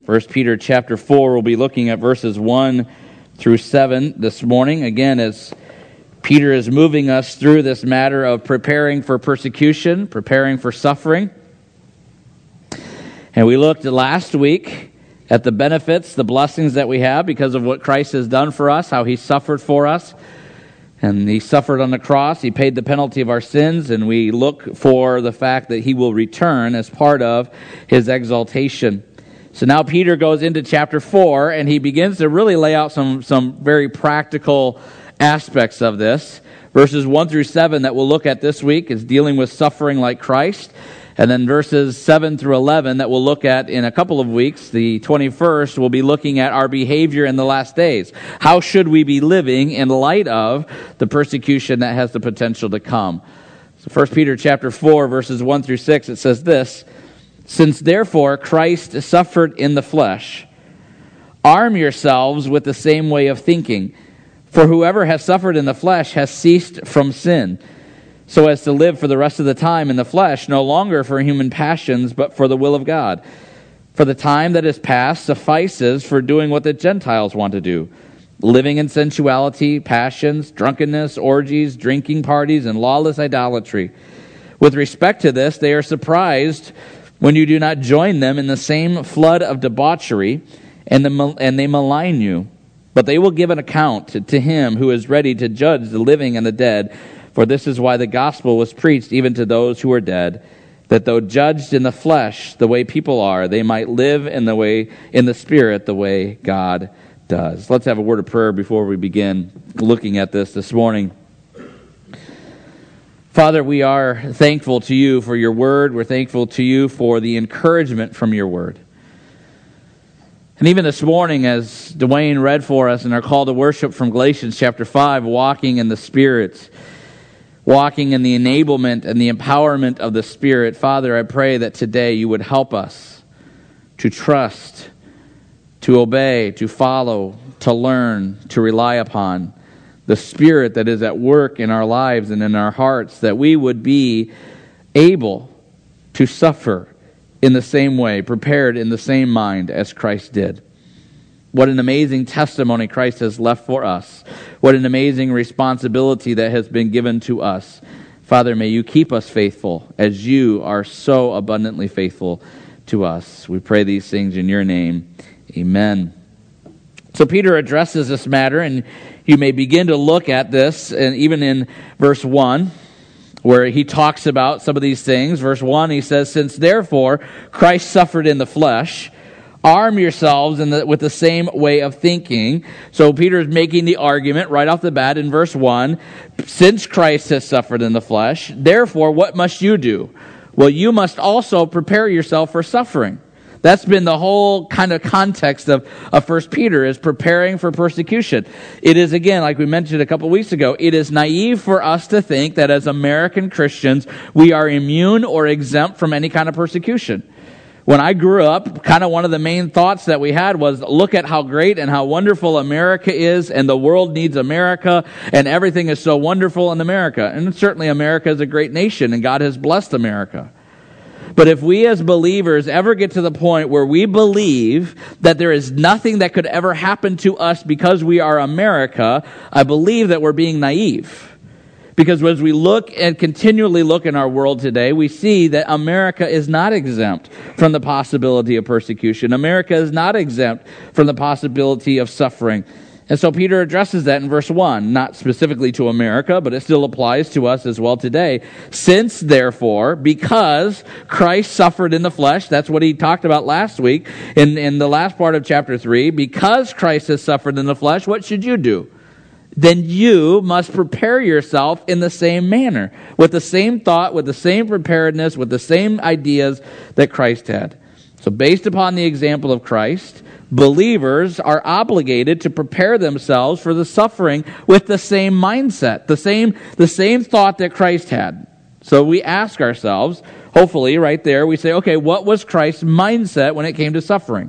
1 Peter chapter 4, we'll be looking at verses 1 through 7 this morning. Again, as Peter is moving us through this matter of preparing for persecution, preparing for suffering. And we looked at last week at the benefits, the blessings that we have because of what Christ has done for us, how he suffered for us. And he suffered on the cross, he paid the penalty of our sins, and we look for the fact that he will return as part of his exaltation. So now Peter goes into chapter 4, and he begins to really lay out some very practical aspects of this. Verses 1 through 7 that we'll look at this week is dealing with suffering like Christ. And then verses 7 through 11 that we'll look at in a couple of weeks, the 21st, we'll be looking at our behavior in the last days. How should we be living in light of the persecution that has the potential to come? So 1 Peter chapter 4, verses 1 through 6, it says this: "Since therefore Christ suffered in the flesh, arm yourselves with the same way of thinking. For whoever has suffered in the flesh has ceased from sin, so as to live for the rest of the time in the flesh, no longer for human passions, but for the will of God. For the time that is past suffices for doing what the Gentiles want to do, living in sensuality, passions, drunkenness, orgies, drinking parties, and lawless idolatry. With respect to this, they are surprised when you do not join them in the same flood of debauchery, and they malign you. But they will give an account to him who is ready to judge the living and the dead. For this is why the gospel was preached even to those who are dead, that though judged in the flesh the way people are, they might live in the spirit the way God does." Let's have a word of prayer before we begin looking at this morning. Father, we are thankful to you for your word. We're thankful to you for the encouragement from your word. And even this morning, as Dwayne read for us in our call to worship from Galatians chapter 5, walking in the Spirit, walking in the enablement and the empowerment of the Spirit, Father, I pray that today you would help us to trust, to obey, to follow, to learn, to rely upon the Spirit that is at work in our lives and in our hearts, that we would be able to suffer in the same way, prepared in the same mind as Christ did. What an amazing testimony Christ has left for us. What an amazing responsibility that has been given to us. Father, may you keep us faithful as you are so abundantly faithful to us. We pray these things in your name. Amen. So Peter addresses this matter, and you may begin to look at this, and even in verse 1, where he talks about some of these things. Verse 1, he says, "Since therefore Christ suffered in the flesh, arm yourselves with the same way of thinking." So Peter's making the argument right off the bat in verse 1, since Christ has suffered in the flesh, therefore what must you do? Well, you must also prepare yourself for suffering. That's been the whole kind of context of 1 Peter, is preparing for persecution. It is, again, like we mentioned a couple weeks ago, it is naive for us to think that as American Christians, we are immune or exempt from any kind of persecution. When I grew up, kind of one of the main thoughts that we had was, look at how great and how wonderful America is, and the world needs America, and everything is so wonderful in America. And certainly America is a great nation, and God has blessed America. But if we as believers ever get to the point where we believe that there is nothing that could ever happen to us because we are America, I believe that we're being naive. Because as we look and continually look in our world today, we see that America is not exempt from the possibility of persecution. America is not exempt from the possibility of suffering. And so Peter addresses that in verse 1, not specifically to America, but it still applies to us as well today. "Since, therefore, because Christ suffered in the flesh," that's what he talked about last week in the last part of chapter 3, "because Christ has suffered in the flesh, what should you do? Then you must prepare yourself in the same manner, with the same thought, with the same preparedness, with the same ideas that Christ had." So based upon the example of Christ, believers are obligated to prepare themselves for the suffering with the same mindset, the same thought that Christ had. So we ask ourselves, hopefully right there, we say, okay, what was Christ's mindset when it came to suffering?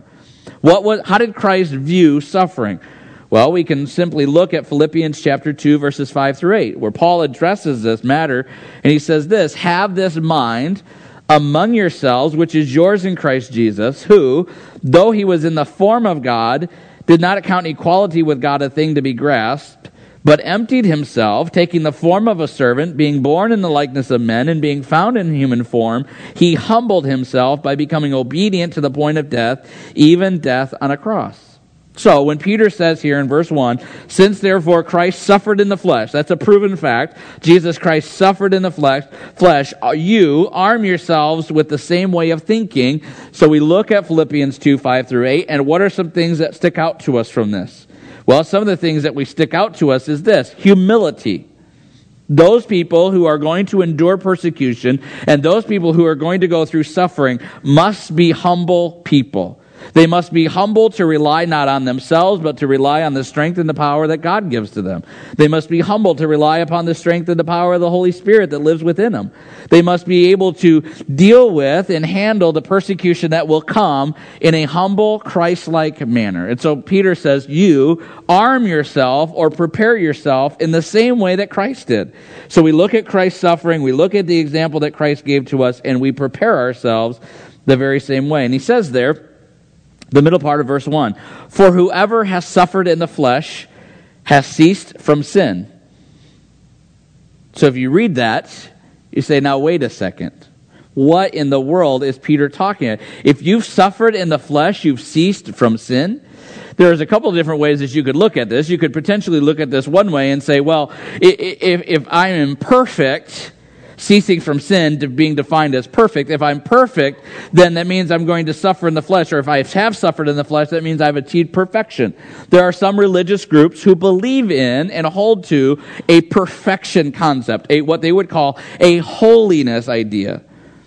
How did Christ view suffering? Well, we can simply look at Philippians chapter 2, verses 5 through 8, where Paul addresses this matter, and he says this: "Have this mind among yourselves, which is yours in Christ Jesus, who, though he was in the form of God, did not account equality with God a thing to be grasped, but emptied himself, taking the form of a servant, being born in the likeness of men, and being found in human form, he humbled himself by becoming obedient to the point of death, even death on a cross. So, when Peter says here in verse 1, since therefore Christ suffered in the flesh, that's a proven fact, Jesus Christ suffered in the flesh, you arm yourselves with the same way of thinking. So we look at Philippians 2, 5 through 8, and what are some things that stick out to us from this? Well, some of the things that we stick out to us is this: humility. Those people who are going to endure persecution and those people who are going to go through suffering must be humble people. They must be humble to rely not on themselves, but to rely on the strength and the power that God gives to them. They must be humble to rely upon the strength and the power of the Holy Spirit that lives within them. They must be able to deal with and handle the persecution that will come in a humble, Christ-like manner. And so Peter says, you arm yourself or prepare yourself in the same way that Christ did. So we look at Christ's suffering, we look at the example that Christ gave to us, and we prepare ourselves the very same way. And he says there, the middle part of verse 1, for whoever has suffered in the flesh has ceased from sin. So if you read that, you say, now wait a second. What in the world is Peter talking about? If you've suffered in the flesh, you've ceased from sin? There's a couple of different ways that you could look at this. You could potentially look at this one way and say, well, if I am perfect, ceasing from sin to being defined as perfect. If I'm perfect, then that means I'm going to suffer in the flesh. Or if I have suffered in the flesh, that means I've achieved perfection. There are some religious groups who believe in and hold to a perfection concept, what they would call a holiness idea.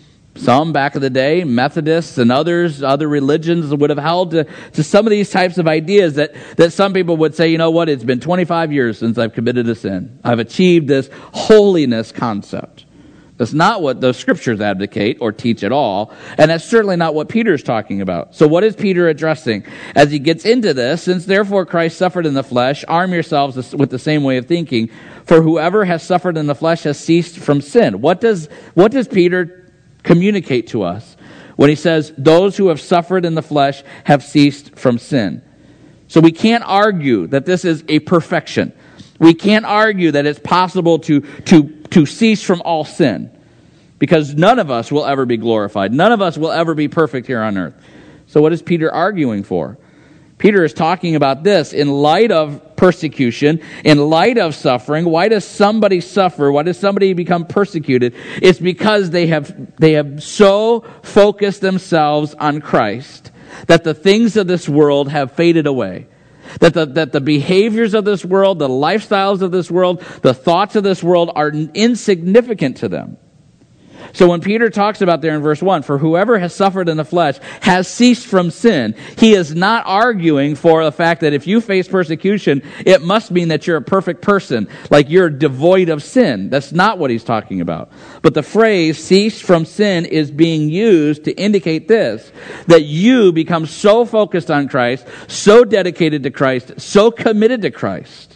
Some back in the day, Methodists and others, other religions would have held to some of these types of ideas that some people would say, you know what, it's been 25 years since I've committed a sin. I've achieved this holiness concept. That's not what the scriptures advocate or teach at all, and that's certainly not what Peter's talking about. So what is Peter addressing? As he gets into this, since therefore Christ suffered in the flesh, arm yourselves with the same way of thinking, for whoever has suffered in the flesh has ceased from sin. What does Peter communicate to us when he says, those who have suffered in the flesh have ceased from sin? So we can't argue that this is a perfection. We can't argue that it's possible to cease from all sin, because none of us will ever be glorified. None of us will ever be perfect here on earth. So what is Peter arguing for? Peter is talking about this in light of persecution, in light of suffering. Why does somebody suffer? Why does somebody become persecuted? It's because they have so focused themselves on Christ that the things of this world have faded away. That the behaviors of this world, the lifestyles of this world, the thoughts of this world are insignificant to them. So when Peter talks about there in verse 1, for whoever has suffered in the flesh has ceased from sin, he is not arguing for the fact that if you face persecution, it must mean that you're a perfect person, like you're devoid of sin. That's not what he's talking about. But the phrase cease from sin is being used to indicate this, that you become so focused on Christ, so dedicated to Christ, so committed to Christ,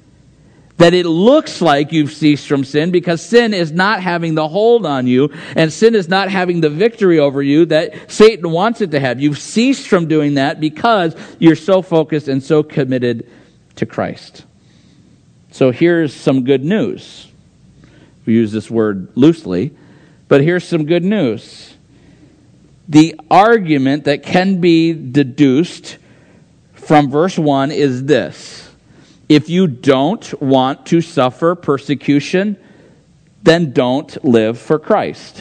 that it looks like you've ceased from sin, because sin is not having the hold on you, and sin is not having the victory over you that Satan wants it to have. You've ceased from doing that because you're so focused and so committed to Christ. So here's some good news. We use this word loosely, but here's some good news. The argument that can be deduced from verse 1 is this: if you don't want to suffer persecution, then don't live for Christ.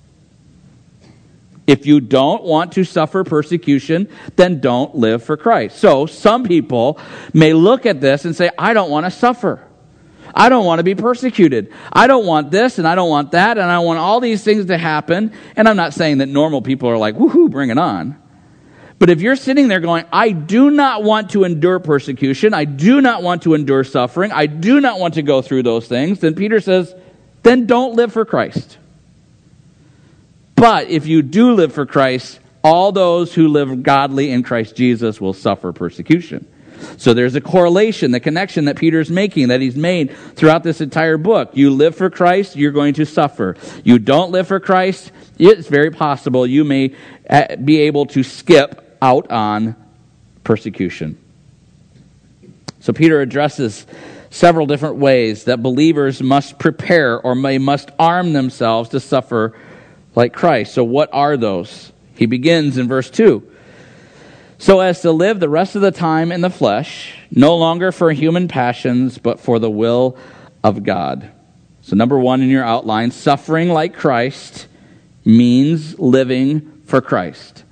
If you don't want to suffer persecution, then don't live for Christ. So some people may look at this and say, I don't want to suffer. I don't want to be persecuted. I don't want this and I don't want that, and I want all these things to happen. And I'm not saying that normal people are like, woohoo, bring it on. But if you're sitting there going, I do not want to endure persecution, I do not want to endure suffering, I do not want to go through those things, then Peter says, then don't live for Christ. But if you do live for Christ, all those who live godly in Christ Jesus will suffer persecution. So there's a correlation, the connection that Peter's making, that he's made throughout this entire book. You live for Christ, you're going to suffer. You don't live for Christ, it's very possible you may be able to skip out on persecution. So Peter addresses several different ways that believers must prepare or must arm themselves to suffer like Christ. So what are those? He begins in verse 2. So as to live the rest of the time in the flesh, no longer for human passions, but for the will of God. So number one in your outline, suffering like Christ means living for Christ.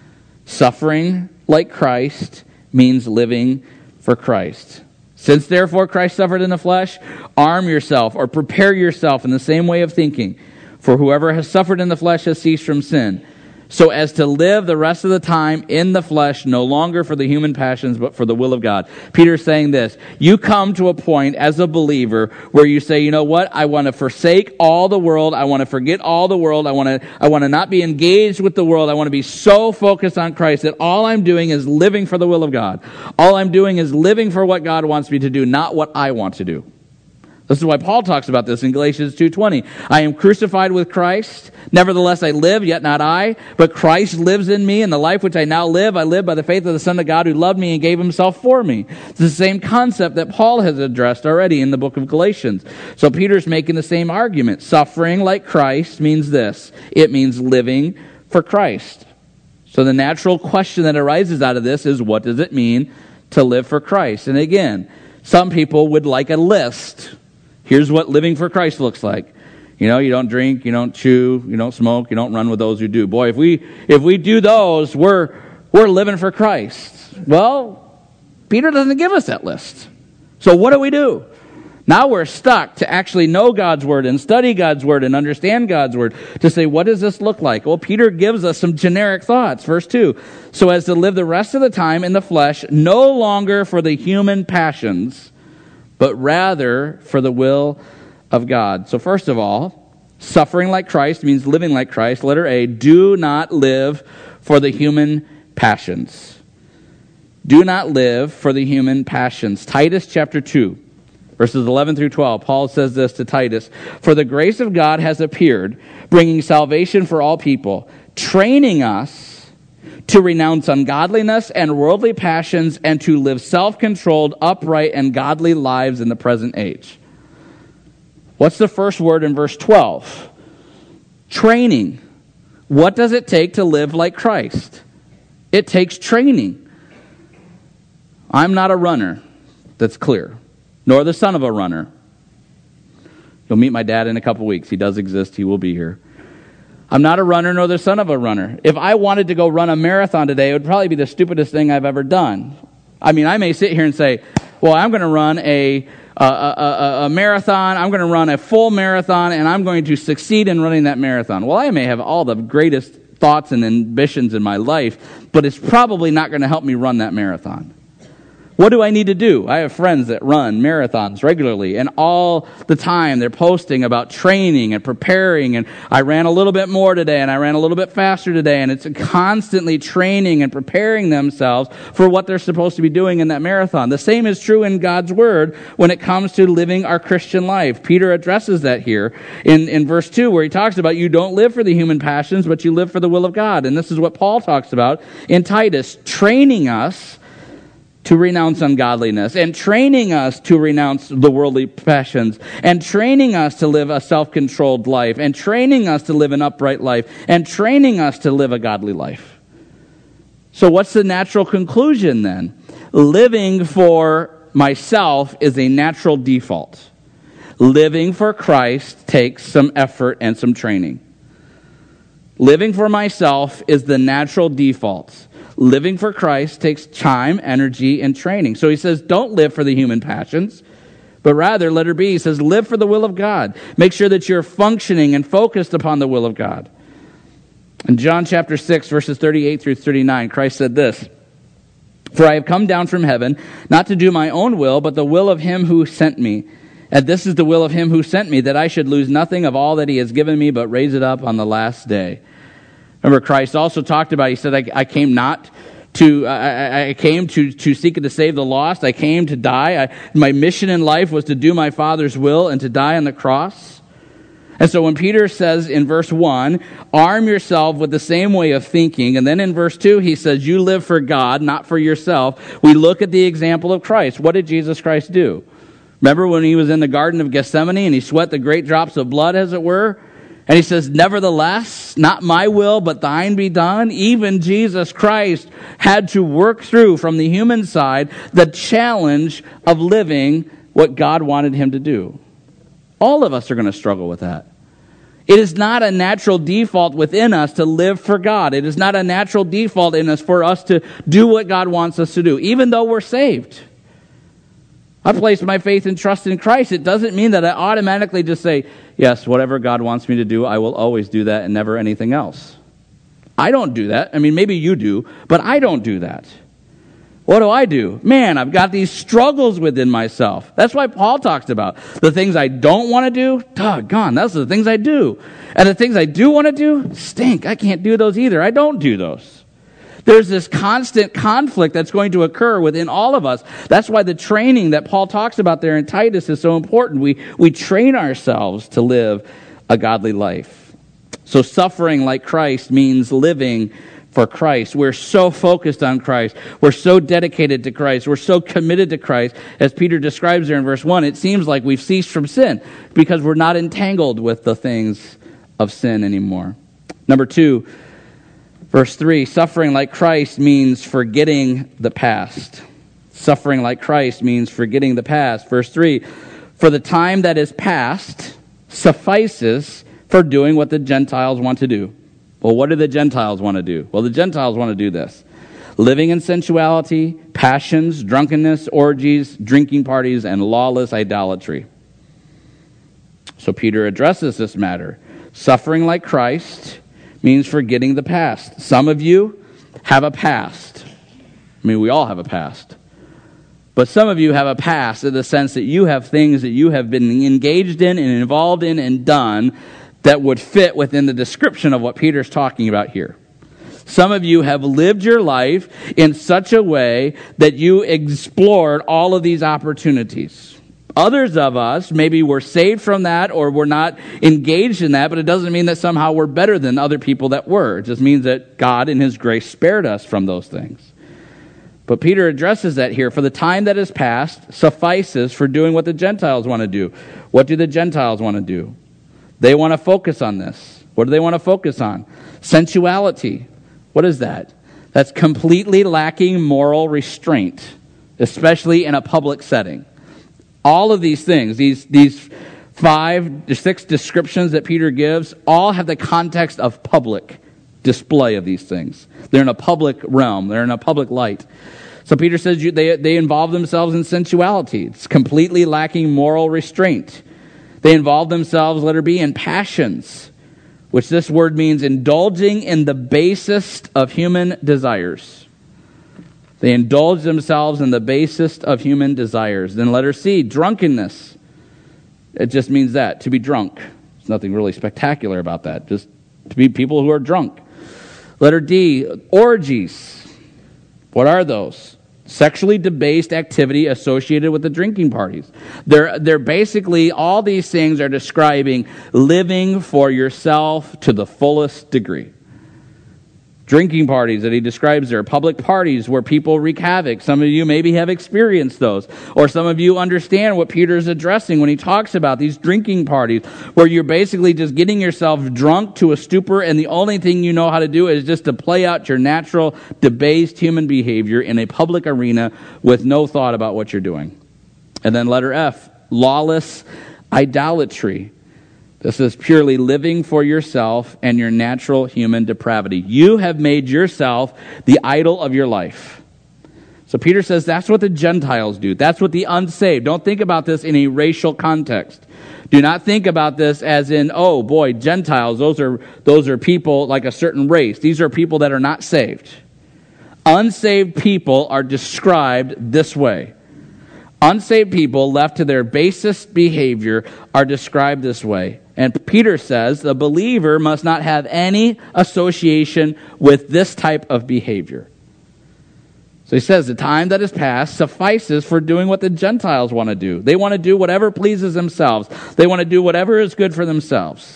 Suffering like Christ means living for Christ. Since therefore Christ suffered in the flesh, arm yourself or prepare yourself in the same way of thinking. For whoever has suffered in the flesh has ceased from sin, so as to live the rest of the time in the flesh, no longer for the human passions, but for the will of God. Peter's saying this: you come to a point as a believer where you say, you know what, I want to forsake all the world, I want to forget all the world, I want to not be engaged with the world, I want to be so focused on Christ that all I'm doing is living for the will of God. All I'm doing is living for what God wants me to do, not what I want to do. This is why Paul talks about this in Galatians 2:20. I am crucified with Christ. Nevertheless I live, yet not I, but Christ lives in me, and the life which I now live, I live by the faith of the Son of God who loved me and gave himself for me. It's the same concept that Paul has addressed already in the book of Galatians. So Peter's making the same argument. Suffering like Christ means this. It means living for Christ. So the natural question that arises out of this is, what does it mean to live for Christ? And again, some people would like a list. Here's what living for Christ looks like. You know, you don't drink, you don't chew, you don't smoke, you don't run with those who do. Boy, if we do those, we're living for Christ. Well, Peter doesn't give us that list. So what do? Now we're stuck to actually know God's word and study God's word and understand God's word to say, what does this look like? Well, Peter gives us some generic thoughts. Verse 2, so as to live the rest of the time in the flesh, no longer for the human passions, but rather for the will of God. So first of all, suffering like Christ means living like Christ. Letter A, do not live for the human passions. Do not live for the human passions. Titus chapter 2, verses 11 through 12, Paul says this to Titus: for the grace of God has appeared, bringing salvation for all people, training us to renounce ungodliness and worldly passions, and to live self-controlled, upright, and godly lives in the present age. What's the first word in verse 12? Training. What does it take to live like Christ? It takes training. I'm not a runner, that's clear, nor the son of a runner. You'll meet my dad in a couple weeks. He does exist. He will be here. I'm not a runner nor the son of a runner. If I wanted to go run a marathon today, it would probably be the stupidest thing I've ever done. I mean, I may sit here and say, well, I'm going to run a marathon, I'm going to run a full marathon, and I'm going to succeed in running that marathon. Well, I may have all the greatest thoughts and ambitions in my life, but it's probably not going to help me run that marathon. What do I need to do? I have friends that run marathons regularly, and all the time they're posting about training and preparing, and I ran a little bit more today, and I ran a little bit faster today, and it's constantly training and preparing themselves for what they're supposed to be doing in that marathon. The same is true in God's Word when it comes to living our Christian life. Peter addresses that here in verse 2, where he talks about you don't live for the human passions, but you live for the will of God. And this is what Paul talks about in Titus, training us to renounce ungodliness, and training us to renounce the worldly passions, and training us to live a self-controlled life, and training us to live an upright life, and training us to live a godly life. So what's the natural conclusion then? Living for myself is a natural default. Living for Christ takes some effort and some training. Living for myself is the natural default. Living for Christ takes time, energy, and training. So he says, don't live for the human passions, but rather, letter B, he says, live for the will of God. Make sure that you're functioning and focused upon the will of God. In John chapter 6, verses 38 through 39, Christ said this: for I have come down from heaven, not to do my own will, but the will of him who sent me. And this is the will of him who sent me, that I should lose nothing of all that he has given me, but raise it up on the last day. Remember, Christ also talked about, he said, I came not I came to seek and to save the lost. I came to die. My mission in life was to do my Father's will and to die on the cross. And so when Peter says in verse 1, arm yourself with the same way of thinking, and then in verse 2 he says, you live for God, not for yourself, we look at the example of Christ. What did Jesus Christ do? Remember when he was in the Garden of Gethsemane and he sweat the great drops of blood, as it were? And he says, nevertheless, not my will, but thine be done. Even Jesus Christ had to work through from the human side the challenge of living what God wanted him to do. All of us are going to struggle with that. It is not a natural default within us to live for God. It is not a natural default in us for us to do what God wants us to do, even though we're saved. I place my faith and trust in Christ. It doesn't mean that I automatically just say, yes, whatever God wants me to do, I will always do that and never anything else. I don't do that. I mean, maybe you do, but I don't do that. What do? Man, I've got these struggles within myself. That's why Paul talks about the things I don't want to do. Doggone, those are the things I do. And the things I do want to do, stink. I can't do those either. I don't do those. There's this constant conflict that's going to occur within all of us. That's why the training that Paul talks about there in Titus is so important. We train ourselves to live a godly life. So suffering like Christ means living for Christ. We're so focused on Christ. We're so dedicated to Christ. We're so committed to Christ. As Peter describes there in verse 1, it seems like we've ceased from sin because we're not entangled with the things of sin anymore. Number 2, verse 3, suffering like Christ means forgetting the past. Suffering like Christ means forgetting the past. Verse 3, for the time that is past suffices for doing what the Gentiles want to do. Well, what do the Gentiles want to do? Well, the Gentiles want to do this. Living in sensuality, passions, drunkenness, orgies, drinking parties, and lawless idolatry. So Peter addresses this matter. Suffering like Christ means forgetting the past. Some of you have a past. I mean, we all have a past. But some of you have a past in the sense that you have things that you have been engaged in and involved in and done that would fit within the description of what Peter's talking about here. Some of you have lived your life in such a way that you explored all of these opportunities. Others of us, maybe we're saved from that or we're not engaged in that, but it doesn't mean that somehow we're better than other people that were. It just means that God in His grace spared us from those things. But Peter addresses that here. For the time that is past suffices for doing what the Gentiles want to do. What do the Gentiles want to do? They want to focus on this. What do they want to focus on? Sensuality. What is that? That's completely lacking moral restraint, especially in a public setting. All of these things, these 5 to 6 descriptions that Peter gives, all have the context of public display of these things. They're in a public realm. They're in a public light. So Peter says they involve themselves in sensuality. It's completely lacking moral restraint. They involve themselves, letter B, in passions, which this word means indulging in the basest of human desires. They indulge themselves in the basest of human desires. Then letter C, drunkenness. It just means that, to be drunk. There's nothing really spectacular about that. Just to be people who are drunk. Letter D, orgies. What are those? Sexually debased activity associated with the drinking parties. They're basically, all these things are describing living for yourself to the fullest degree. Drinking parties that he describes there, public parties where people wreak havoc. Some of you maybe have experienced those. Or some of you understand what Peter's addressing when he talks about these drinking parties where you're basically just getting yourself drunk to a stupor and the only thing you know how to do is just to play out your natural, debased human behavior in a public arena with no thought about what you're doing. And then letter F, lawless idolatry. This is purely living for yourself and your natural human depravity. You have made yourself the idol of your life. So Peter says that's what the Gentiles do. That's what the unsaved. Don't think about this in a racial context. Do not think about this as in, oh boy, Gentiles, those are people like a certain race. These are people that are not saved. Unsaved people are described this way. Unsaved people left to their basest behavior are described this way. And Peter says the believer must not have any association with this type of behavior. So he says, the time that has passed suffices for doing what the Gentiles want to do. They want to do whatever pleases themselves. They want to do whatever is good for themselves.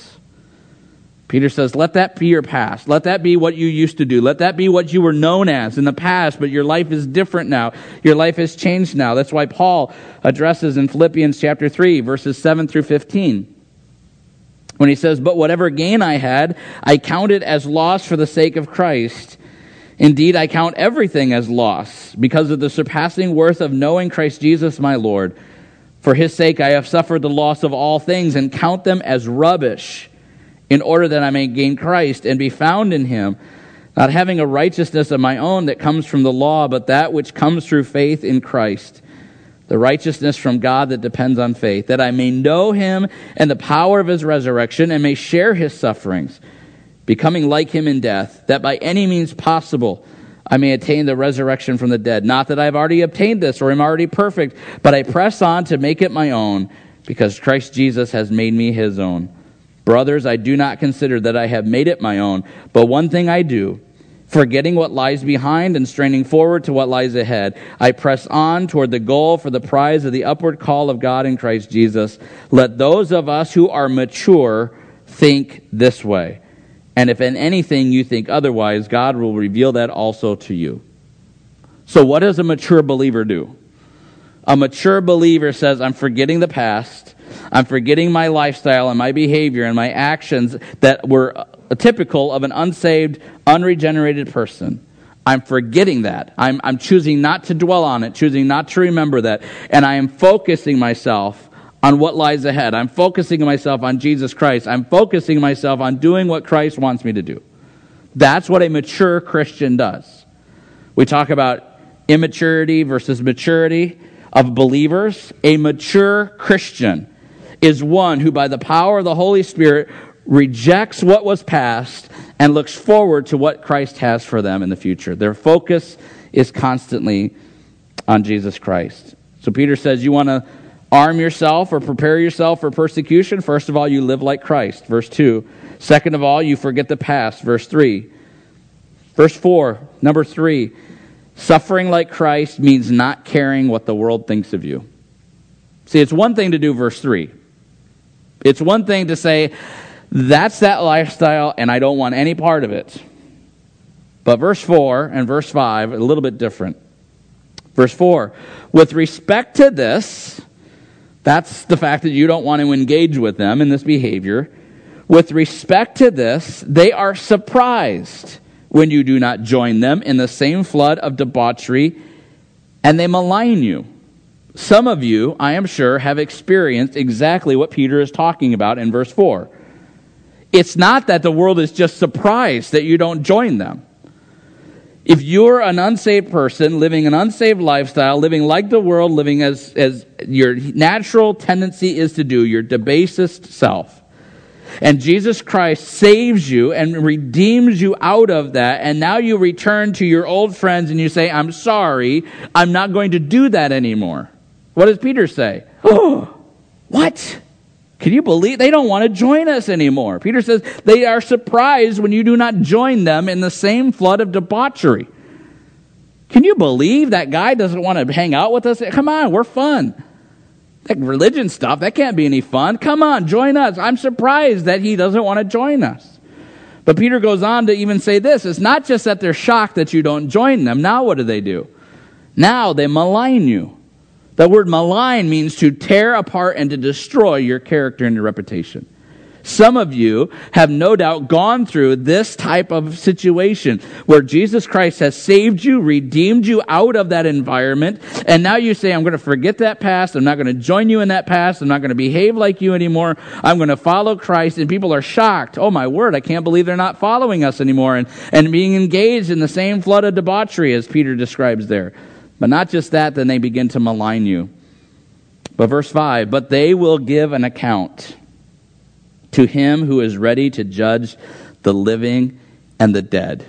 Peter says, let that be your past. Let that be what you used to do. Let that be what you were known as in the past, but your life is different now. Your life has changed now. That's why Paul addresses in Philippians chapter 3, verses 7 through 15, when he says, but whatever gain I had, I counted as loss for the sake of Christ. Indeed, I count everything as loss because of the surpassing worth of knowing Christ Jesus my Lord. For his sake I have suffered the loss of all things and count them as rubbish, in order that I may gain Christ and be found in him, not having a righteousness of my own that comes from the law, but that which comes through faith in Christ, the righteousness from God that depends on faith, that I may know him and the power of his resurrection and may share his sufferings, becoming like him in death, that by any means possible I may attain the resurrection from the dead. Not that I have already obtained this or am already perfect, but I press on to make it my own, because Christ Jesus has made me his own. Brothers, I do not consider that I have made it my own, but one thing I do, forgetting what lies behind and straining forward to what lies ahead, I press on toward the goal for the prize of the upward call of God in Christ Jesus. Let those of us who are mature think this way. And if in anything you think otherwise, God will reveal that also to you. So what does a mature believer do? A mature believer says, I'm forgetting the past. I'm forgetting my lifestyle and my behavior and my actions that were typical of an unsaved, unregenerated person. I'm forgetting that. I'm choosing not to dwell on it, choosing not to remember that. And I am focusing myself on what lies ahead. I'm focusing myself on Jesus Christ. I'm focusing myself on doing what Christ wants me to do. That's what a mature Christian does. We talk about immaturity versus maturity of believers. A mature Christian is one who, by the power of the Holy Spirit, rejects what was past and looks forward to what Christ has for them in the future. Their focus is constantly on Jesus Christ. So Peter says, you want to arm yourself or prepare yourself for persecution? First of all, you live like Christ. Verse 2. Second of all, you forget the past. Verse 3. Verse 4, number 3. Suffering like Christ means not caring what the world thinks of you. See, it's one thing to do verse 3. It's one thing to say, that's that lifestyle and I don't want any part of it. But verse 4 and verse 5 are a little bit different. Verse 4, with respect to this, that's the fact that you don't want to engage with them in this behavior. With respect to this, they are surprised when you do not join them in the same flood of debauchery, and they malign you. Some of you, I am sure, have experienced exactly what Peter is talking about in verse 4. It's not that the world is just surprised that you don't join them. If you're an unsaved person, living an unsaved lifestyle, living like the world, living as your natural tendency is to do, your debased self, and Jesus Christ saves you and redeems you out of that, and now you return to your old friends and you say, I'm sorry, I'm not going to do that anymore. What does Peter say? Oh, what? Can you believe they don't want to join us anymore? Peter says they are surprised when you do not join them in the same flood of debauchery. Can you believe that guy doesn't want to hang out with us? Come on, we're fun. That religion stuff, that can't be any fun. Come on, join us. I'm surprised that he doesn't want to join us. But Peter goes on to even say this. It's not just that they're shocked that you don't join them. Now what do? Now they malign you. The word malign means to tear apart and to destroy your character and your reputation. Some of you have no doubt gone through this type of situation where Jesus Christ has saved you, redeemed you out of that environment, and now you say, I'm going to forget that past, I'm not going to join you in that past, I'm not going to behave like you anymore, I'm going to follow Christ, and people are shocked. Oh my word, I can't believe they're not following us anymore, and being engaged in the same flood of debauchery as Peter describes there. But not just that, then they begin to malign you. But verse 5, but they will give an account to him who is ready to judge the living and the dead.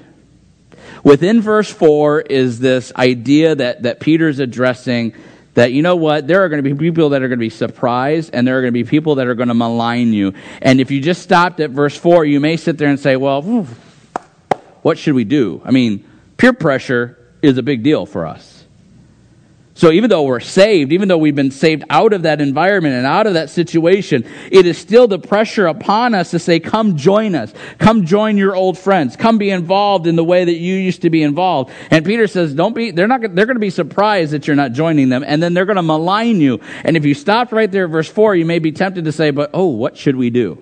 Within verse 4 is this idea that Peter's addressing that, you know what, there are going to be people that are going to be surprised, and there are going to be people that are going to malign you. And if you just stopped at verse 4, you may sit there and say, well, what should we do? I mean, peer pressure is a big deal for us. So even though we're saved, even though we've been saved out of that environment and out of that situation, it is still the pressure upon us to say, come join us. Come join your old friends. Come be involved in the way that you used to be involved. And Peter says, they're going to be surprised that you're not joining them, and then they're going to malign you. And if you stopped right there at verse 4, you may be tempted to say, but what should we do?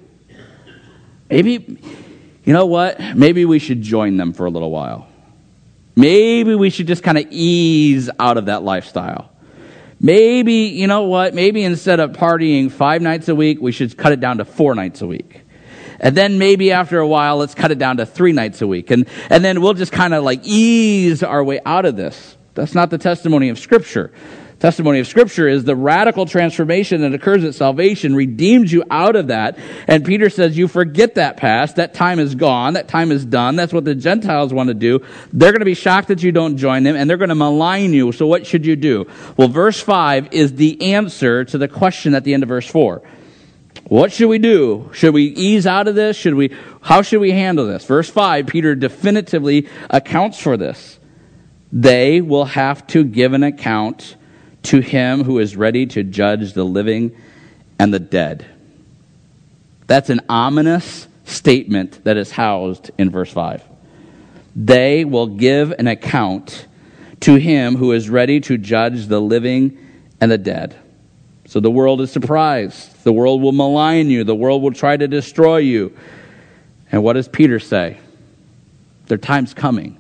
Maybe, you know what? Maybe we should join them for a little while. Maybe we should just kind of ease out of that lifestyle. Maybe, you know what? Maybe instead of partying 5 nights a week, we should cut it down to 4 nights a week. And then maybe after a while, let's cut it down to 3 nights a week. And then we'll just kind of like ease our way out of this. That's not the testimony of Scripture. Testimony of Scripture is the radical transformation that occurs at salvation redeems you out of that. And Peter says, you forget that past. That time is gone. That time is done. That's what the Gentiles want to do. They're going to be shocked that you don't join them, and they're going to malign you. So what should you do? Well, verse 5 is the answer to the question at the end of verse 4. What should we do? Should we ease out of this? How should we handle this? Verse 5, Peter definitively accounts for this. They will have to give an account to him who is ready to judge the living and the dead. That's an ominous statement that is housed in verse 5. They will give an account to him who is ready to judge the living and the dead. So the world is surprised. The world will malign you. The world will try to destroy you. And what does Peter say? Their time's coming.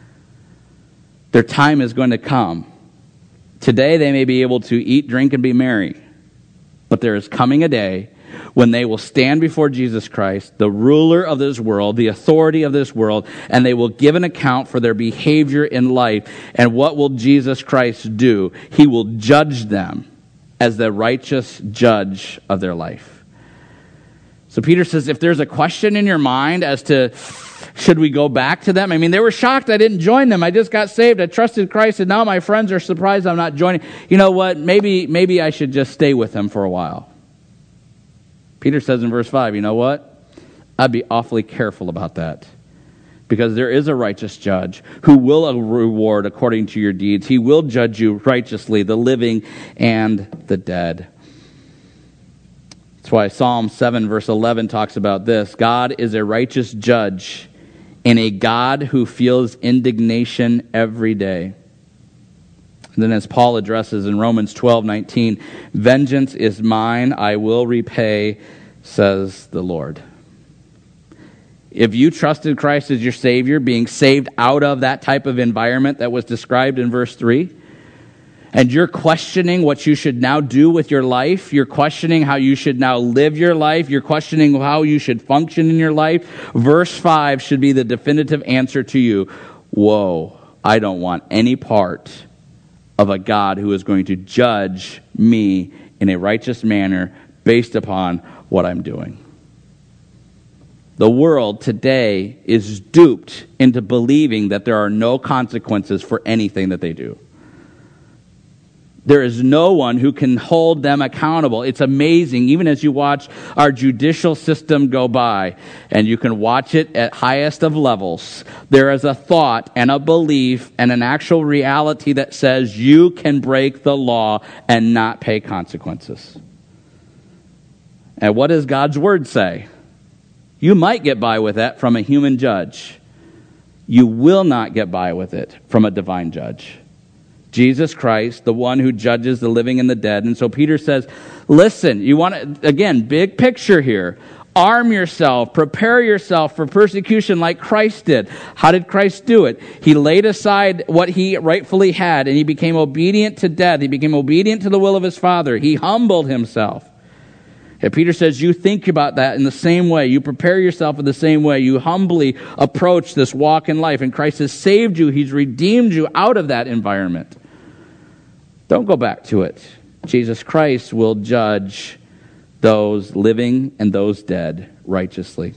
Their time is going to come. Today they may be able to eat, drink, and be merry. But there is coming a day when they will stand before Jesus Christ, the ruler of this world, the authority of this world, and they will give an account for their behavior in life. And what will Jesus Christ do? He will judge them as the righteous judge of their life. So Peter says, if there's a question in your mind as to should we go back to them? I mean, they were shocked I didn't join them. I just got saved. I trusted Christ, and now my friends are surprised I'm not joining. You know what? Maybe I should just stay with them for a while. Peter says in verse 5, you know what? I'd be awfully careful about that. Because there is a righteous judge who will reward according to your deeds. He will judge you righteously, the living and the dead. That's why Psalm 7 verse 11 talks about this. God is a righteous judge and a God who feels indignation every day. And then as Paul addresses in Romans 12:19, vengeance is mine, I will repay, says the Lord. If you trusted Christ as your Savior, being saved out of that type of environment that was described in verse 3, and you're questioning what you should now do with your life, you're questioning how you should now live your life, you're questioning how you should function in your life, verse 5 should be the definitive answer to you. Whoa, I don't want any part of a God who is going to judge me in a righteous manner based upon what I'm doing. The world today is duped into believing that there are no consequences for anything that they do. There is no one who can hold them accountable. It's amazing, even as you watch our judicial system go by, and you can watch it at highest of levels, there is a thought and a belief and an actual reality that says you can break the law and not pay consequences. And what does God's word say? You might get by with that from a human judge. You will not get by with it from a divine judge. Jesus Christ, the one who judges the living and the dead. And so Peter says, listen, you want to, again, big picture here. Arm yourself, prepare yourself for persecution like Christ did. How did Christ do it? He laid aside what he rightfully had, and he became obedient to death. He became obedient to the will of his Father. He humbled himself. And Peter says, you think about that in the same way. You prepare yourself in the same way. You humbly approach this walk in life. And Christ has saved you. He's redeemed you out of that environment. Don't go back to it. Jesus Christ will judge those living and those dead righteously.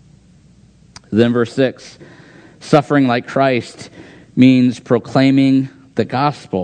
Then verse 6, suffering like Christ means proclaiming the gospel.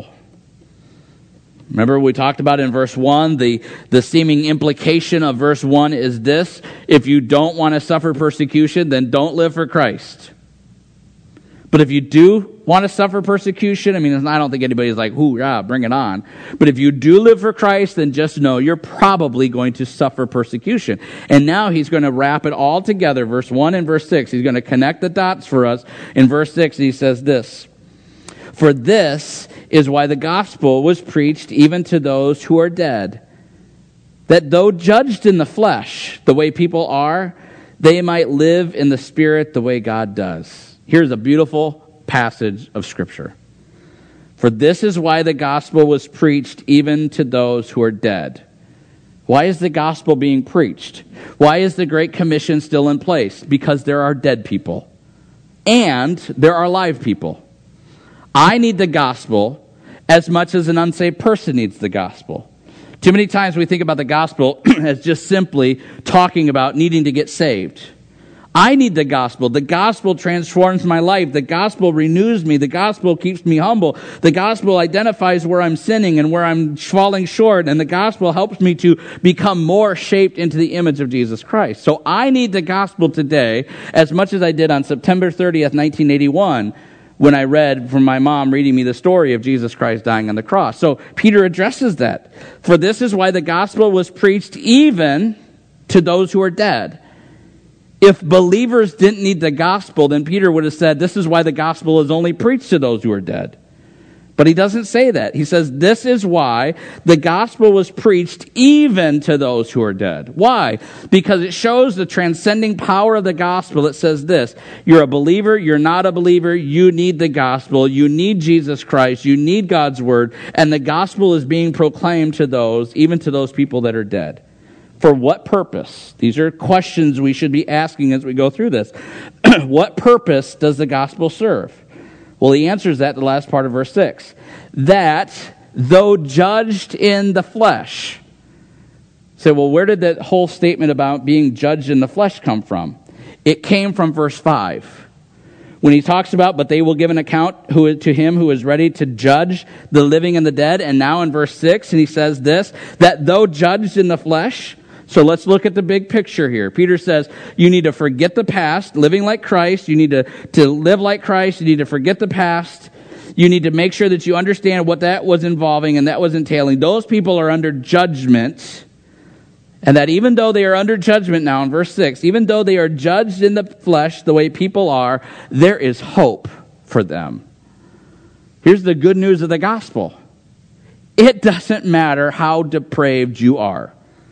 Remember we talked about in verse 1, the seeming implication of verse 1 is this: if you don't want to suffer persecution, then don't live for Christ. But if you do want to suffer persecution, I don't think anybody's like, hoorah, bring it on. But if you do live for Christ, then just know you're probably going to suffer persecution. And now he's going to wrap it all together, verse 1 and verse 6. He's going to connect the dots for us. In verse 6, he says this, "For this is why the gospel was preached even to those who are dead, that though judged in the flesh, the way people are, they might live in the spirit the way God does." Here's a beautiful passage of Scripture. "For this is why the gospel was preached even to those who are dead." Why is the gospel being preached? Why is the Great Commission still in place? Because there are dead people. And there are live people. I need the gospel as much as an unsaved person needs the gospel. Too many times we think about the gospel as just simply talking about needing to get saved. I need the gospel. The gospel transforms my life. The gospel renews me. The gospel keeps me humble. The gospel identifies where I'm sinning and where I'm falling short. And the gospel helps me to become more shaped into the image of Jesus Christ. So I need the gospel today as much as I did on September 30th, 1981, when I read from my mom reading me the story of Jesus Christ dying on the cross. So Peter addresses that. "For this is why the gospel was preached even to those who are dead." If believers didn't need the gospel, then Peter would have said, this is why the gospel is only preached to those who are dead. But he doesn't say that. He says, this is why the gospel was preached even to those who are dead. Why? Because it shows the transcending power of the gospel. It says this, you're a believer, you're not a believer, you need the gospel, you need Jesus Christ, you need God's word, and the gospel is being proclaimed to those, even to those people that are dead. For what purpose? These are questions we should be asking as we go through this. What purpose does the gospel serve? Well, he answers that in the last part of verse 6. That, though judged in the flesh. So, well, where did that whole statement about being judged in the flesh come from? It came from verse 5. When he talks about, but they will give an account to him who is ready to judge the living and the dead. And now in verse 6, and he says this, that though judged in the flesh. So let's look at the big picture here. Peter says, you need to forget the past, living like Christ. You need to live like Christ. You need to forget the past. You need to make sure that you understand what that was involving and that was entailing. Those people are under judgment. And that even though they are under judgment now in verse 6, even though they are judged in the flesh the way people are, there is hope for them. Here's the good news of the gospel. It doesn't matter how depraved you are.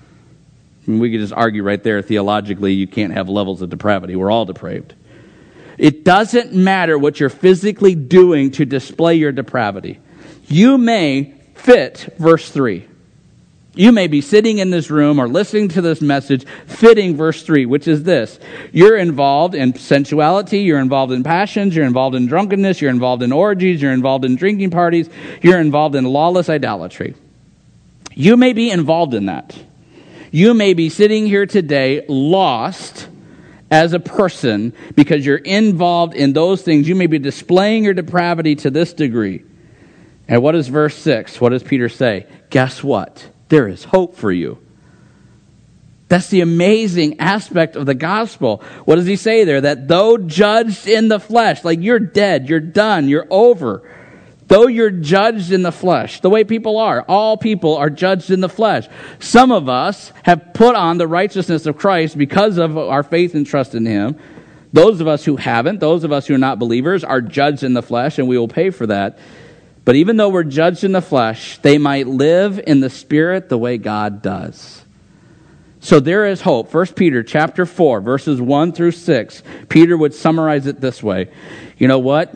We could just argue right there, theologically, you can't have levels of depravity. We're all depraved. It doesn't matter what you're physically doing to display your depravity. You may fit verse 3. You may be sitting in this room or listening to this message fitting verse 3, which is this. You're involved in sensuality, you're involved in passions, you're involved in drunkenness, you're involved in orgies, you're involved in drinking parties, you're involved in lawless idolatry. You may be involved in that. You may be sitting here today lost as a person because you're involved in those things. You may be displaying your depravity to this degree. And what is verse 6? What does Peter say? Guess what? There is hope for you. That's the amazing aspect of the gospel. What does he say there? That though judged in the flesh, like you're dead, you're done, you're over. Though you're judged in the flesh, the way people are, all people are judged in the flesh. Some of us have put on the righteousness of Christ because of our faith and trust in him. Those of us who haven't, those of us who are not believers, are judged in the flesh, and we will pay for that. But even though we're judged in the flesh, they might live in the Spirit the way God does. So there is hope. 1 Peter chapter 4, verses 1 through 6, Peter would summarize it this way. You know what?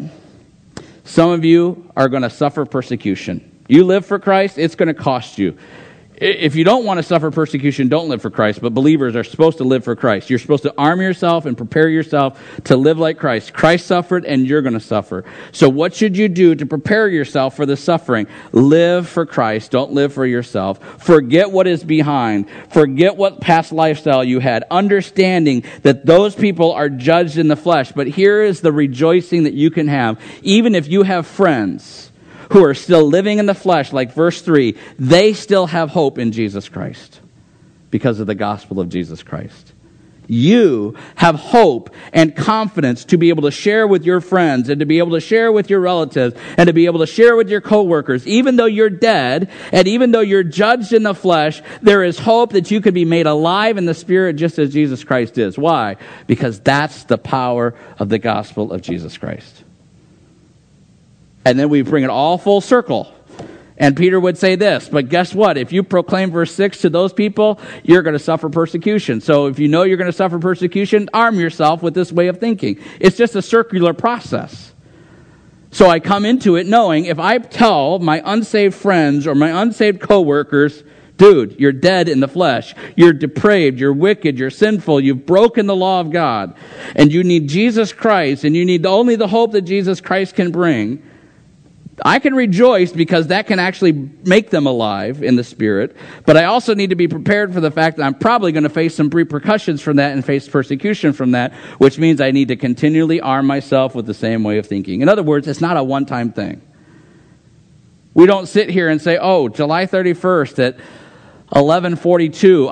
Some of you are going to suffer persecution. You live for Christ, it's going to cost you. If you don't want to suffer persecution, don't live for Christ. But believers are supposed to live for Christ. You're supposed to arm yourself and prepare yourself to live like Christ. Christ suffered, and you're going to suffer. So what should you do to prepare yourself for the suffering? Live for Christ. Don't live for yourself. Forget what is behind. Forget what past lifestyle you had. Understanding that those people are judged in the flesh. But here is the rejoicing that you can have. Even if you have friends who are still living in the flesh, like verse 3, they still have hope in Jesus Christ because of the gospel of Jesus Christ. You have hope and confidence to be able to share with your friends and to be able to share with your relatives and to be able to share with your coworkers. Even though you're dead and even though you're judged in the flesh, there is hope that you can be made alive in the Spirit just as Jesus Christ is. Why? Because that's the power of the gospel of Jesus Christ. And then we bring it all full circle. And Peter would say this, but guess what? If you proclaim verse 6 to those people, you're going to suffer persecution. So if you know you're going to suffer persecution, arm yourself with this way of thinking. It's just a circular process. So I come into it knowing if I tell my unsaved friends or my unsaved coworkers, dude, you're dead in the flesh, you're depraved, you're wicked, you're sinful, you've broken the law of God, and you need Jesus Christ, and you need only the hope that Jesus Christ can bring, I can rejoice because that can actually make them alive in the Spirit, but I also need to be prepared for the fact that I'm probably going to face some repercussions from that and face persecution from that, which means I need to continually arm myself with the same way of thinking. In other words, it's not a one-time thing. We don't sit here and say, oh, July 31st at 11:42,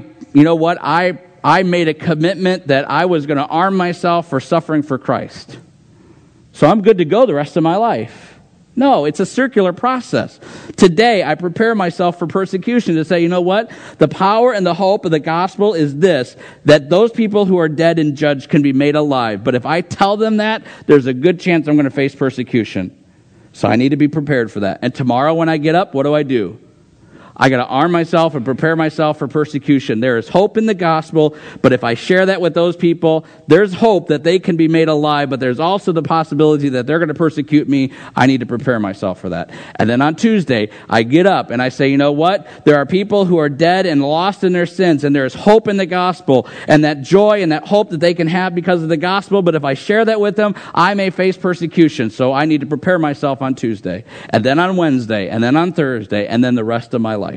I made a commitment that I was going to arm myself for suffering for Christ. So I'm good to go the rest of my life. No, it's a circular process. Today, I prepare myself for persecution to say, you know what? The power and the hope of the gospel is this, that those people who are dead and judged can be made alive. But if I tell them that, there's a good chance I'm going to face persecution. So I need to be prepared for that. And tomorrow when I get up, what do? I got to arm myself and prepare myself for persecution. There is hope in the gospel, but if I share that with those people, there's hope that they can be made alive, but there's also the possibility that they're going to persecute me. I need to prepare myself for that. And then on Tuesday, I get up and I say, you know what? There are people who are dead and lost in their sins, and there's hope in the gospel, and that joy and that hope that they can have because of the gospel, but if I share that with them, I may face persecution. So I need to prepare myself on Tuesday, and then on Wednesday, and then on Thursday, and then the rest of my life.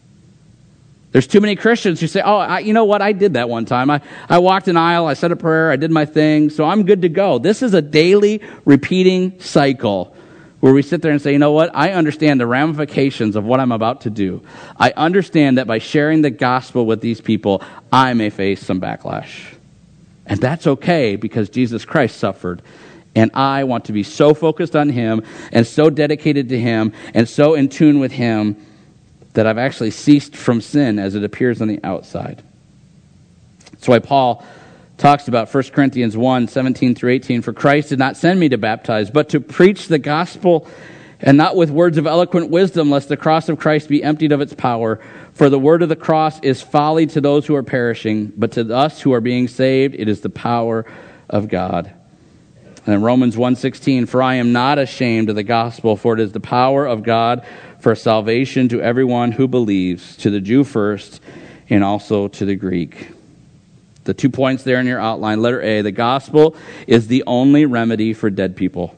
There's too many Christians who say, you know what, I did that one time. I walked an aisle, I said a prayer, I did my thing, so I'm good to go. This is a daily repeating cycle where we sit there and say, you know what, I understand the ramifications of what I'm about to do. I understand that by sharing the gospel with these people, I may face some backlash. And that's okay because Jesus Christ suffered. And I want to be so focused on Him and so dedicated to Him and so in tune with Him that I've actually ceased from sin as it appears on the outside. That's why Paul talks about 1 Corinthians 1, 17 through 18. For Christ did not send me to baptize, but to preach the gospel, and not with words of eloquent wisdom, lest the cross of Christ be emptied of its power. For the word of the cross is folly to those who are perishing, but to us who are being saved, it is the power of God. And in Romans 1:16, for I am not ashamed of the gospel, for it is the power of God for salvation to everyone who believes, to the Jew first, and also to the Greek. The 2 points there in your outline. Letter A, the gospel is the only remedy for dead people.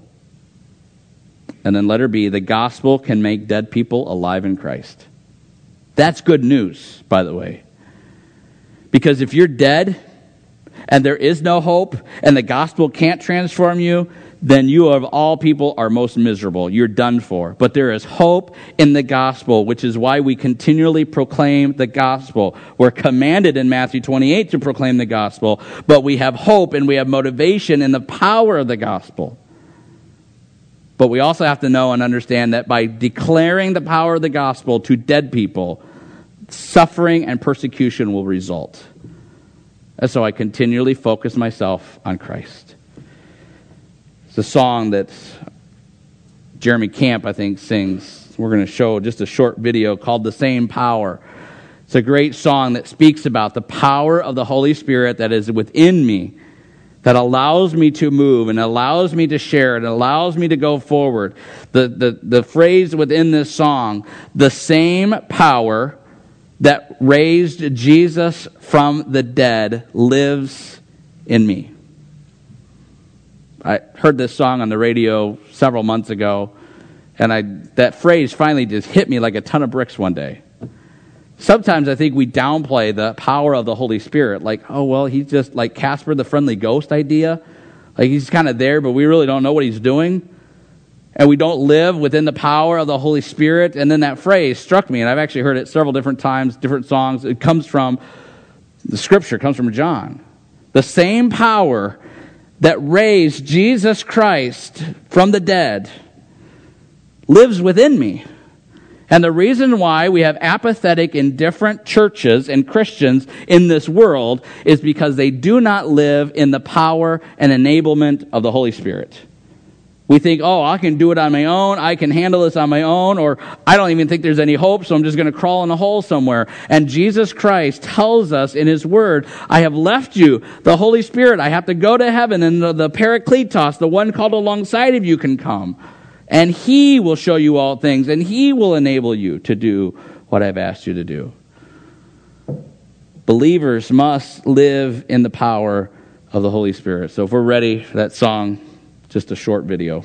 And then letter B, the gospel can make dead people alive in Christ. That's good news, by the way. Because if you're dead, and there is no hope, and the gospel can't transform you, then you of all people are most miserable. You're done for. But there is hope in the gospel, which is why we continually proclaim the gospel. We're commanded in Matthew 28 to proclaim the gospel, but we have hope and we have motivation in the power of the gospel. But we also have to know and understand that by declaring the power of the gospel to dead people, suffering and persecution will result. And so I continually focus myself on Christ. It's a song that Jeremy Camp, I think, sings. We're going to show just a short video called The Same Power. It's a great song that speaks about the power of the Holy Spirit that is within me, that allows me to move and allows me to share and allows me to go forward. The phrase within this song, the same power that raised Jesus from the dead lives in me. I heard this song on the radio several months ago, and that phrase finally just hit me like a ton of bricks one day. Sometimes I think we downplay the power of the Holy Spirit, like, oh, well, he's just like Casper the Friendly Ghost idea. Like he's kind of there, but we really don't know what he's doing. And we don't live within the power of the Holy Spirit. And then that phrase struck me, and I've actually heard it several different times, different songs. It comes from the Scripture, it comes from John. the same power that raised Jesus Christ from the dead, lives within me. And the reason why we have apathetic, indifferent churches and Christians in this world is because they do not live in the power and enablement of the Holy Spirit. We think, oh, I can do it on my own, I can handle this on my own, or I don't even think there's any hope, so I'm just going to crawl in a hole somewhere. And Jesus Christ tells us in His Word, I have left you the Holy Spirit. I have to go to heaven, and the Parakletos, the one called alongside of you, can come. And He will show you all things, and He will enable you to do what I've asked you to do. Believers must live in the power of the Holy Spirit. So if we're ready for that song, just a short video.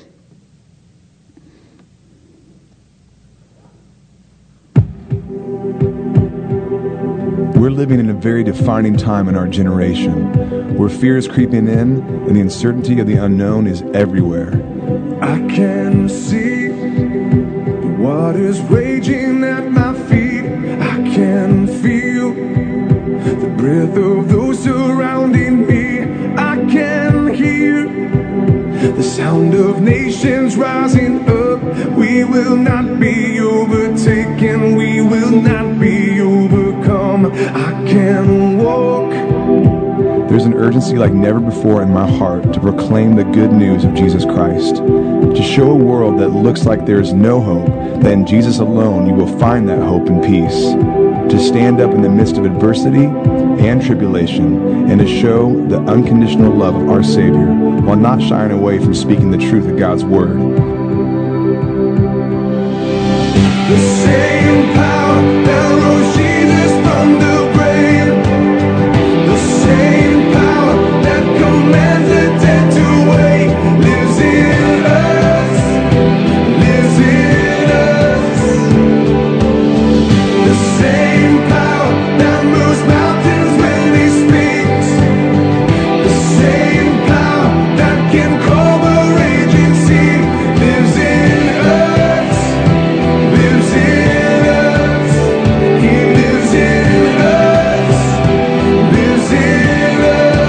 We're living in a very defining time in our generation, where fear is creeping in and the uncertainty of the unknown is everywhere. I can see the waters raging at my feet. I can feel the breath of those surrounding me. I can hear the sound of nations rising up. We will not be overtaken. We will not be overcome. I can walk. There's an urgency like never before in my heart to proclaim the good news of Jesus Christ, to show a world that looks like there's no hope, that in Jesus alone you will find that hope and peace, to stand up in the midst of adversity and tribulation, and to show the unconditional love of our Savior while not shying away from speaking the truth of God's Word. The same power that rose Jesus from the grave, the same power that commands the dead to wait, lives in us, lives in us. The same power that moves mountains when He speaks, the same power that can calm a raging sea, lives in us, lives in us. He lives in us, lives in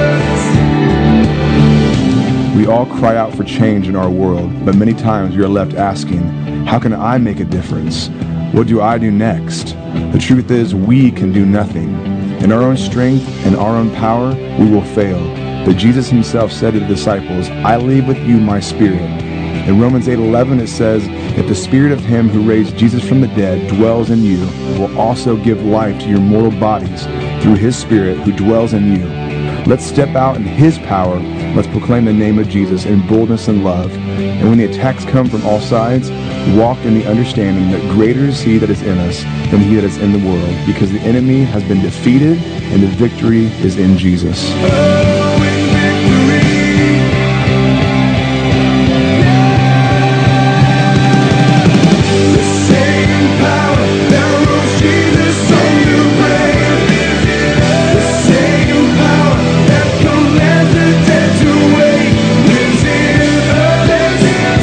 us. We all cry out for change in our world, but many times we are left asking, how can I make a difference? What do I do next? The truth is, we can do nothing. In our own strength and our own power, we will fail. But Jesus Himself said to the disciples, I leave with you my Spirit. In Romans 8:11 it says, if the Spirit of Him who raised Jesus from the dead dwells in you, will also give life to your mortal bodies through His Spirit who dwells in you. Let's step out in His power. Let's proclaim the name of Jesus in boldness and love. And when the attacks come from all sides, walk in the understanding that greater is He that is in us than he that is in the world, because the enemy has been defeated and the victory is in Jesus. Oh, in victory. The same power that rose Jesus from the grave, the same power that commands the dead to wait, lives in us, lives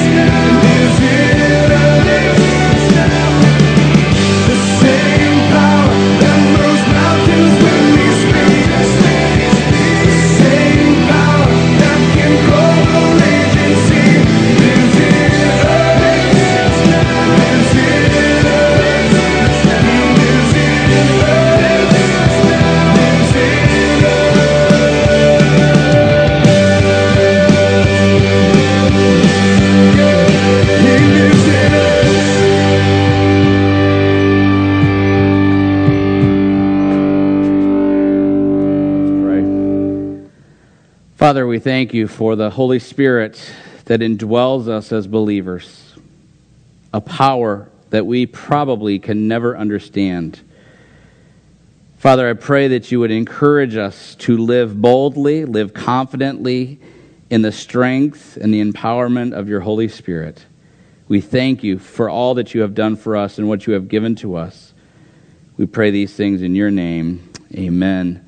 in us. The same power that moves mountains when He speaks, the same power that can calm a raging sea, lives in us, lives in us. He lives in us, lives in us. He lives in us. Pray. Father, we thank you for the Holy Spirit that indwells us as believers, a power that we probably can never understand. Father, I pray that you would encourage us to live boldly, live confidently in the strength and the empowerment of your Holy Spirit. We thank you for all that you have done for us and what you have given to us. We pray these things in your name. Amen.